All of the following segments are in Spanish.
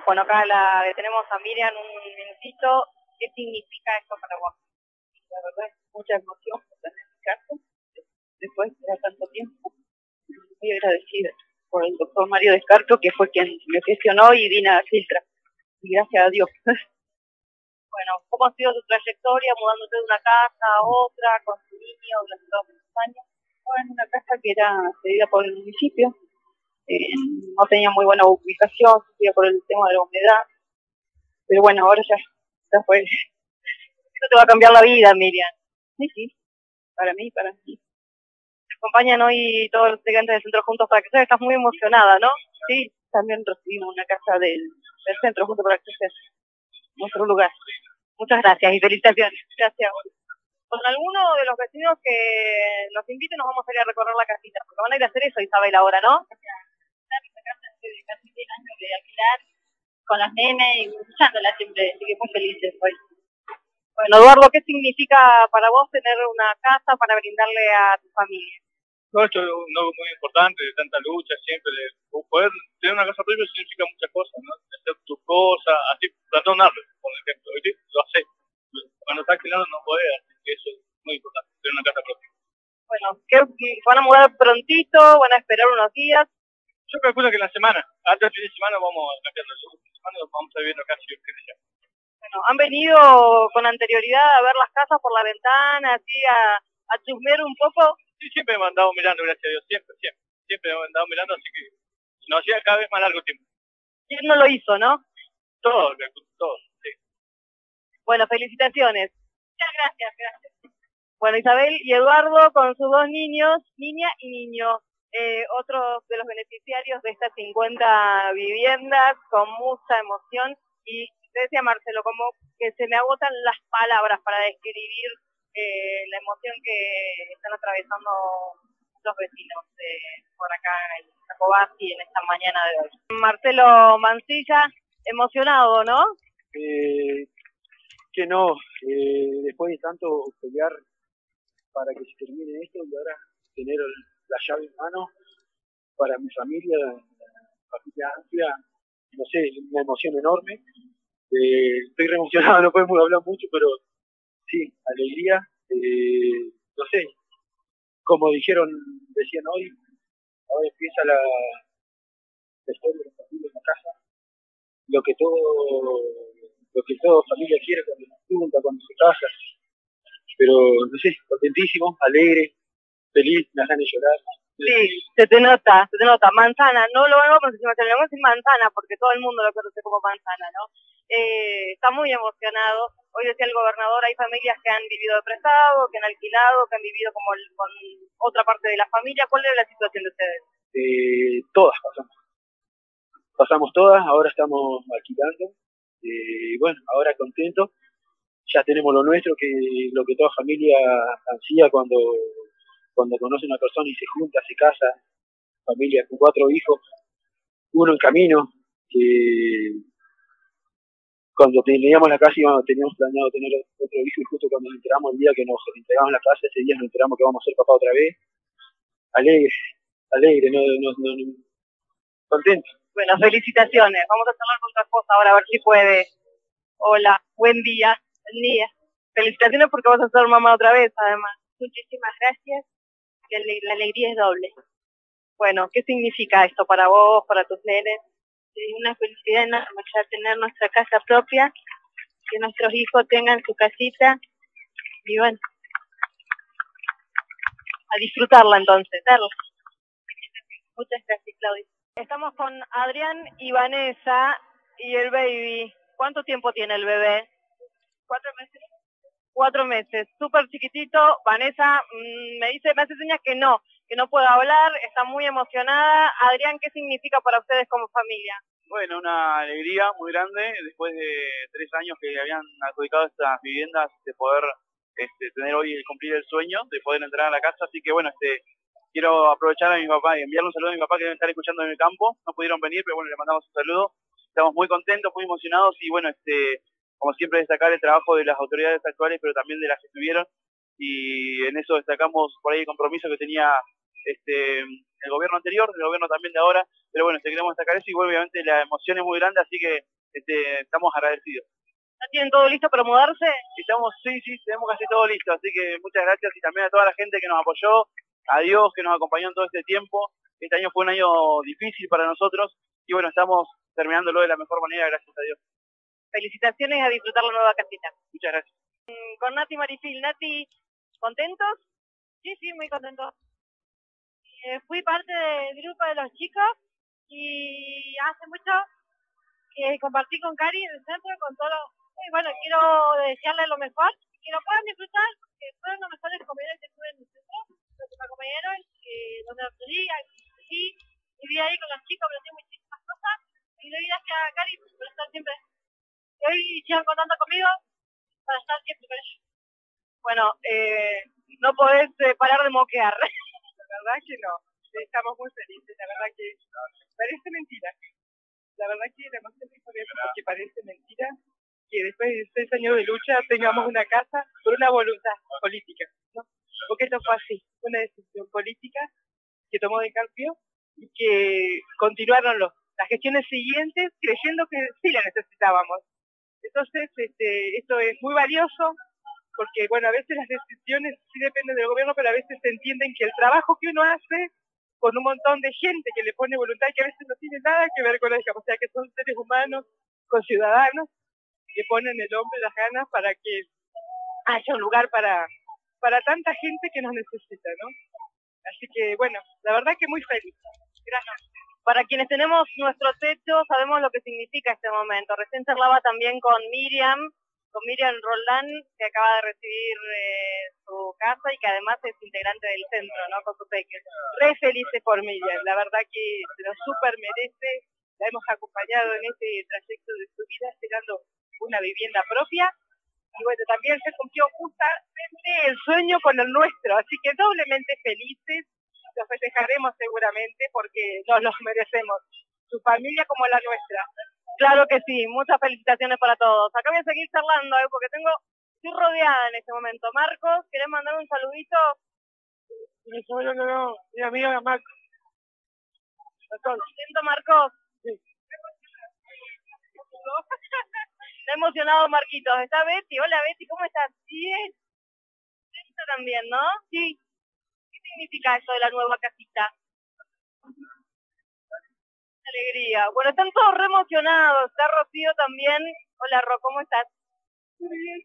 Bueno, acá tenemos a Miriam un minutito. ¿Qué significa esto para vos? La verdad es mucha emoción por tener mi caso, después de tanto tiempo. Muy agradecida por el doctor Mario Descarto, que fue quien me gestionó y vine a Filtra. Y gracias a Dios. Bueno, ¿cómo ha sido tu trayectoria mudándote de una casa a otra, con tu niño durante todos estos años? Estaba en una casa que era cedida por el municipio, no tenía muy buena ubicación, sufría por el tema de la humedad, pero bueno, ahora ya fue. Esto te va a cambiar la vida, Miriam. Sí, para mí, para mí. Te acompañan hoy todos los integrantes del Centro Juntos para Crecer, estás muy emocionada, ¿no? Sí, también recibimos una casa del Centro Juntos para Crecer, nuestro lugar. Muchas gracias y felicitaciones. Gracias. Con alguno de los vecinos que nos inviten nos vamos a ir a recorrer la casita, porque van a ir a hacer eso, Isabel, ahora, ¿no? Esta casa de casi 10 años de alquilar, con las nenas y escuchándola siempre, así que muy felices hoy. Bueno, Eduardo, ¿qué significa para vos tener una casa para brindarle a tu familia? No, esto es muy importante, de tanta lucha siempre, de poder tener una casa propia significa muchas cosas, ¿no? Hacer tus cosas, así, plantar un árbol, por ejemplo, lo haces. Cuando estás alquilando no podés, así que eso es muy importante, tener una casa propia. Bueno, ¿qué, van a mudar prontito? ¿Van a esperar unos días? Yo calculo que en la semana, antes del fin de semana vamos a cambiarlo, el fin de semana vamos a viendo casi que ya. Bueno, ¿han venido con anterioridad a ver las casas por la ventana, así a chusmear un poco? Sí, siempre me han andado mirando, gracias a Dios, siempre me han andado mirando, así que nos hacía cada vez más largo tiempo. ¿Quién no lo hizo, no? Todos, sí. Bueno, felicitaciones. Muchas gracias. Bueno, Isabel y Eduardo con sus dos niños, niña y niño, otros de los beneficiarios de estas 50 viviendas, con mucha emoción. Y te decía Marcelo, como que se me agotan las palabras para describir la emoción que están atravesando los vecinos por acá en Jacobasi en esta mañana de hoy. Marcelo Mancilla, emocionado, ¿no? Que no, después de tanto pelear para que se termine esto y ahora tener la llave en mano para mi familia amplia, no sé, una emoción enorme. Estoy re emocionado, no podemos hablar mucho, pero sí, alegría, no sé, como decían hoy, ahora empieza la historia de la familia en la casa, lo que toda familia quiere cuando se junta, cuando se casa, pero no sé, contentísimo, alegre, feliz, me ganas de llorar. Sí, se te nota. Manzana, no lo vamos a decir manzana, porque todo el mundo lo conoce como manzana, ¿no? Está muy emocionado. Hoy decía el gobernador, hay familias que han vivido de prestado, que han alquilado, que han vivido como con otra parte de la familia. ¿Cuál es la situación de ustedes? Todas pasamos todas, ahora estamos alquilando, bueno, ahora contento, ya tenemos lo nuestro, que lo que toda familia ansía cuando conoce a una persona y se junta, se casa, familia con 4 hijos, uno en camino, que cuando teníamos la casa teníamos planeado tener otro hijo y justo cuando nos enteramos el día que nos entregamos la casa, ese día nos enteramos que vamos a ser papá otra vez, alegre, contento. Bueno, felicitaciones, vamos a charlar con tu esposa ahora a ver si puede. Hola, buen día. Felicitaciones porque vas a ser mamá otra vez, además. Muchísimas gracias, que la alegría es doble. Bueno, ¿qué significa esto para vos, para tus nenes? Es una felicidad enorme ya tener nuestra casa propia, que nuestros hijos tengan su casita, y bueno, a disfrutarla entonces. Muchas gracias, Claudia. Estamos con Adrián y Vanessa y el baby. ¿Cuánto tiempo tiene el bebé? 4 meses. 4 meses, súper chiquitito. Vanessa me hace señas que no puede hablar, está muy emocionada. Adrián, ¿qué significa para ustedes como familia? Bueno, una alegría muy grande después de 3 años que habían adjudicado estas viviendas, de poder tener hoy cumplir el sueño de poder entrar a la casa, así que bueno, quiero aprovechar a mi papá y enviarle un saludo a mi papá que deben estar escuchando en el campo, no pudieron venir, pero bueno, le mandamos un saludo, estamos muy contentos, muy emocionados y bueno, como siempre destacar el trabajo de las autoridades actuales, pero también de las que estuvieron, y en eso destacamos por ahí el compromiso que tenía el gobierno anterior, el gobierno también de ahora, pero bueno, queremos destacar eso y bueno, obviamente la emoción es muy grande, así que estamos agradecidos. ¿Ya tienen todo listo para mudarse? Sí, tenemos casi todo listo, así que muchas gracias y también a toda la gente que nos apoyó, a Dios que nos acompañó en todo este tiempo. Este año fue un año difícil para nosotros y bueno, estamos terminándolo de la mejor manera, gracias a Dios. Felicitaciones, a disfrutar la nueva casita. Muchas gracias. Con Nati Marifil. Nati, ¿contentos? Sí, muy contentos. Fui parte del grupo de los chicos y hace mucho que compartí con Cari en el centro, con todos los... Y bueno, quiero desearles lo mejor, que lo puedan disfrutar, que fueron los mejores comedores que tuve en el centro, los que me acompañaron, donde los viví ahí con los chicos, aprendí muchísimas cosas y le doy gracias a Cari por estar siempre. Y hoy sigan contando conmigo para estar siempre con ellos. Bueno, no podés parar de moquear. La verdad que no, estamos muy felices, la verdad que parece mentira. La verdad que la emoción es muy bien porque parece mentira que después de 6 años de lucha tengamos una casa por una voluntad política, ¿no? Porque esto fue así, una decisión política que tomó De Carpio y que continuaron las gestiones siguientes creyendo que sí la necesitábamos. Entonces, esto es muy valioso porque, bueno, a veces las decisiones sí dependen del gobierno, pero a veces se entienden que el trabajo que uno hace con un montón de gente que le pone voluntad y que a veces no tiene nada que ver con la discapacidad, que son seres humanos, con ciudadanos, que ponen el hombro y las ganas para que haya un lugar para tanta gente que nos necesita, ¿no? Así que, bueno, la verdad que muy feliz. Gracias. Para quienes tenemos nuestro techo, sabemos lo que significa este momento. Recién charlaba también con Miriam Roldán, que acaba de recibir su casa y que además es integrante del centro, ¿no? Con su peque. Re felices por Miriam, la verdad que se lo súper merece. La hemos acompañado en este trayecto de su vida, esperando una vivienda propia. Y bueno, también se cumplió justamente el sueño con el nuestro, así que doblemente felices. Lo festejaremos seguramente porque nos los merecemos, su familia como la nuestra. Claro que sí, muchas felicitaciones para todos. Acá voy a seguir charlando, porque estoy rodeada en este momento. Marcos, ¿querés mandar un saludito? No, mi amiga Marcos. ¿Contento, Marcos? Sí. Está emocionado Marquitos. ¿Está Betty? Hola Betty, ¿cómo estás? Bien. Contenta también, ¿no? Sí. ¿Qué significa esto de la nueva casita? Alegría. Bueno, están todos re emocionados. Está Rocío también. Hola Ro, ¿cómo estás? Muy bien.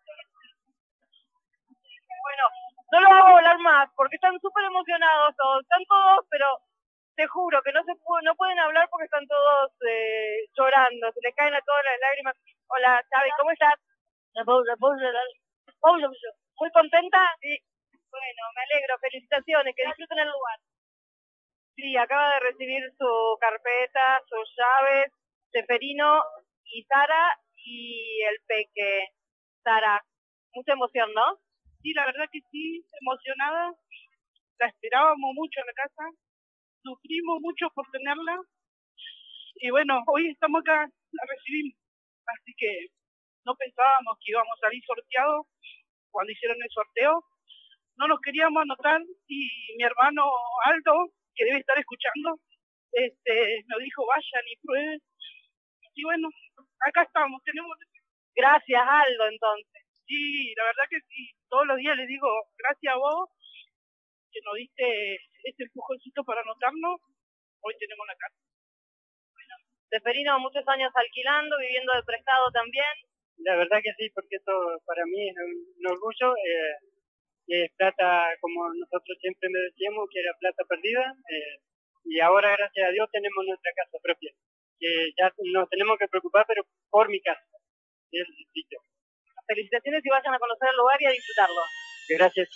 Bueno, no los hago hablar más porque están súper emocionados todos. Están todos, pero te juro que no pueden hablar porque están todos llorando. Se les caen a todas las lágrimas. Hola Xavi, ¿cómo estás? Paula. ¿Muy contenta? Sí. Bueno, me alegro. Felicitaciones. Que disfruten el lugar. Sí, acaba de recibir su carpeta, sus llaves, Seferino y Sara y el peque. Sara, mucha emoción, ¿no? Sí, la verdad que sí, emocionada. La esperábamos mucho en la casa, sufrimos mucho por tenerla. Y bueno, hoy estamos acá, la recibimos. Así que no pensábamos que íbamos a salir sorteados cuando hicieron el sorteo. No nos queríamos anotar y mi hermano Aldo, que debe estar escuchando, nos dijo vayan y prueben. Y bueno, acá estamos, tenemos... Gracias Aldo, entonces. Sí, la verdad que sí, todos los días les digo gracias a vos que nos diste este empujoncito para anotarnos. Hoy tenemos la casa. Bueno, Seferino, muchos años alquilando, viviendo de prestado también. La verdad que sí, porque esto para mí es un orgullo. Es plata, como nosotros siempre le decíamos, que era plata perdida. Y ahora, gracias a Dios, tenemos nuestra casa propia. Que ya nos tenemos que preocupar, pero por mi casa. Es el sitio. Felicitaciones y vayan a conocer el lugar y a disfrutarlo. Gracias.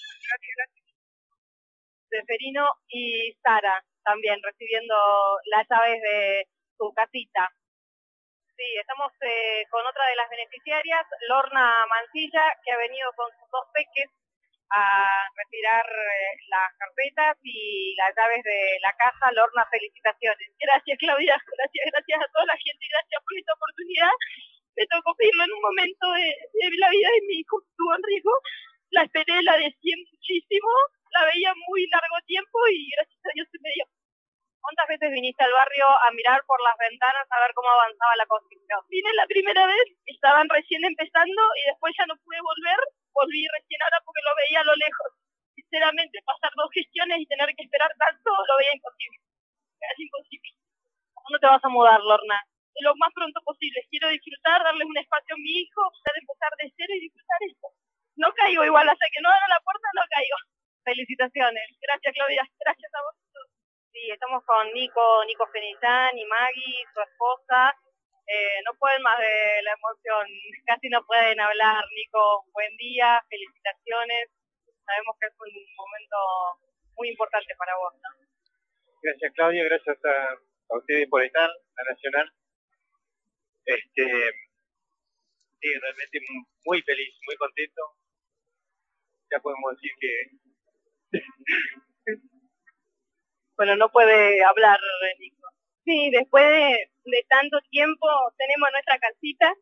Seferino y Sara también recibiendo las llaves de su casita. Sí, estamos con otra de las beneficiarias, Lorna Mancilla, que ha venido con sus 2 peques a retirar las carpetas y las llaves de la casa. Lorna, felicitaciones. Gracias Claudia, gracias a toda la gente, gracias por esta oportunidad. Me tocó pedirlo en un momento de la vida de mi hijo, estuvo en riesgo. La esperé, la deseé muchísimo, la veía muy largo tiempo y gracias a Dios se me dio. ¿Cuántas veces viniste al barrio a mirar por las ventanas a ver cómo avanzaba la construcción? Vine la primera vez, estaban recién empezando y después ya no pude volver, volví recién ahora porque lo veía a lo lejos. Sinceramente, pasar 2 gestiones y tener que esperar tanto, lo veía imposible. Es imposible. ¿Cuándo te vas a mudar, Lorna? Lo más pronto posible. Quiero disfrutar, darle un espacio a mi hijo, empezar de cero y disfrutar esto. No caigo igual, hasta que no abra la puerta no caigo. Felicitaciones. Gracias, Claudia. Gracias a vos. Sí, estamos con Nico Fenizán y Maggie, su esposa. No pueden más de la emoción, casi no pueden hablar. Nico, buen día, felicitaciones. Sabemos que es un momento muy importante para vos, ¿no? Gracias, Claudia, gracias a ustedes por estar, a Nacional. Sí, realmente muy feliz, muy contento. Ya podemos decir que... Bueno, no puede hablar, Nico. Sí, después de tanto tiempo tenemos nuestra casita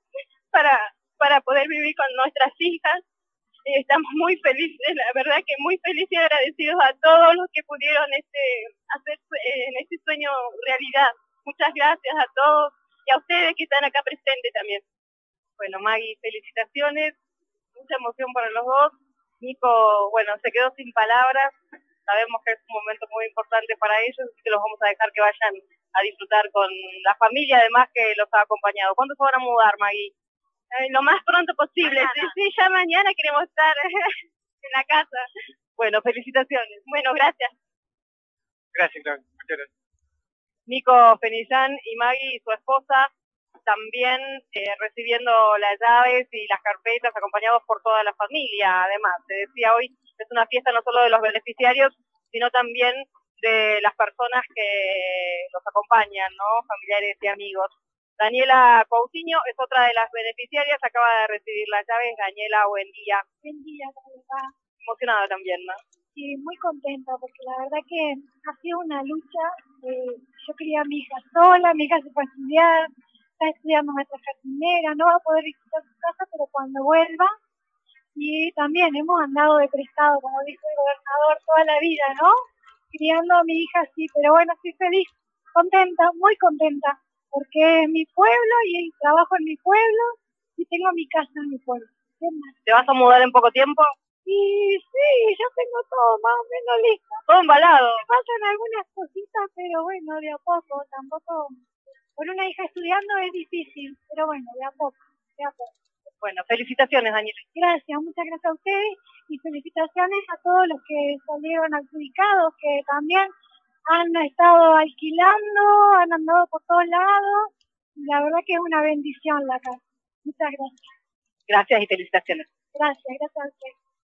para poder vivir con nuestras hijas. Estamos muy felices, la verdad que muy felices y agradecidos a todos los que pudieron hacer en este sueño realidad. Muchas gracias a todos y a ustedes que están acá presentes también. Bueno, Maggie, felicitaciones, mucha emoción para los dos. Nico, bueno, se quedó sin palabras. Sabemos que es un momento muy importante para ellos, así que los vamos a dejar que vayan a disfrutar con la familia, además que los ha acompañado. ¿Cuándo se van a mudar, Maggie? Lo más pronto posible. Sí, ya mañana queremos estar en la casa. Bueno, felicitaciones. Bueno, gracias. Gracias, Claudia. Muchas gracias. Nico Fenizán y Maggie, su esposa, también recibiendo las llaves y las carpetas, acompañados por toda la familia. Además, se decía hoy, es una fiesta no solo de los beneficiarios, sino también de las personas que los acompañan, ¿no? Familiares y amigos. Daniela Coutinho es otra de las beneficiarias, acaba de recibir las llaves. Daniela, buen día. Buen día, ¿cómo va? Emocionada también, ¿no? Sí, muy contenta porque la verdad que ha sido una lucha. Yo quería a mi hija sola, mi hija se fue a estudiar, está estudiando maestra jardinera, no va a poder visitar su casa, pero cuando vuelva. Y también hemos andado de prestado, como dijo el gobernador, toda la vida, ¿no? Criando a mi hija así, pero bueno, estoy feliz, contenta, muy contenta, porque es mi pueblo y trabajo en mi pueblo y tengo mi casa en mi pueblo. ¿Te vas a mudar en poco tiempo? Y sí, ya tengo todo más o menos listo. Todo embalado. Me faltan algunas cositas, pero bueno, de a poco, tampoco. Con una hija estudiando es difícil, pero bueno, de a poco, de a poco. Bueno, felicitaciones, Daniela. Gracias, muchas gracias a ustedes y felicitaciones a todos los que salieron adjudicados, que también han estado alquilando, han andado por todos lados. La verdad que es una bendición la casa. Muchas gracias. Gracias y felicitaciones. Gracias a ustedes.